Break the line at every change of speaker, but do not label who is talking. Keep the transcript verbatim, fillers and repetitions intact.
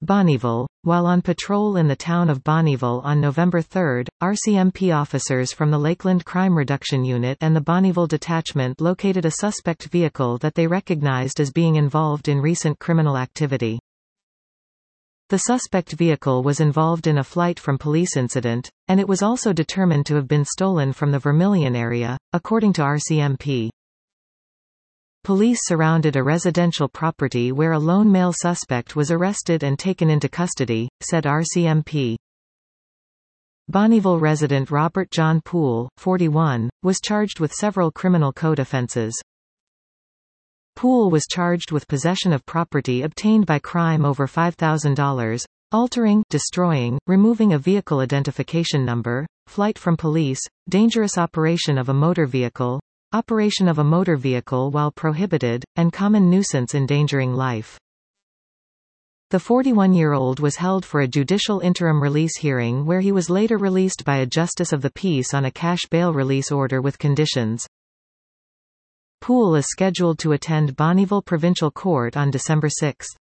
Bonnyville. While on patrol in the town of Bonnyville on November third, R C M P officers from the Lakeland Crime Reduction Unit and the Bonnyville Detachment located a suspect vehicle that they recognized as being involved in recent criminal activity. The suspect vehicle was involved in a flight from police incident, and it was also determined to have been stolen from the Vermilion area, according to R C M P. Police surrounded a residential property where a lone male suspect was arrested and taken into custody, said R C M P. Bonnyville resident Robert John Poole, forty-one, was charged with several criminal code offenses. Poole was charged with possession of property obtained by crime over five thousand dollars, altering, destroying, removing a vehicle identification number, flight from police, dangerous operation of a motor vehicle, operation of a motor vehicle while prohibited, and common nuisance endangering life. The forty-one-year-old was held for a judicial interim release hearing where he was later released by a justice of the peace on a cash bail release order with conditions. Poole is scheduled to attend Bonnyville Provincial Court on December sixth.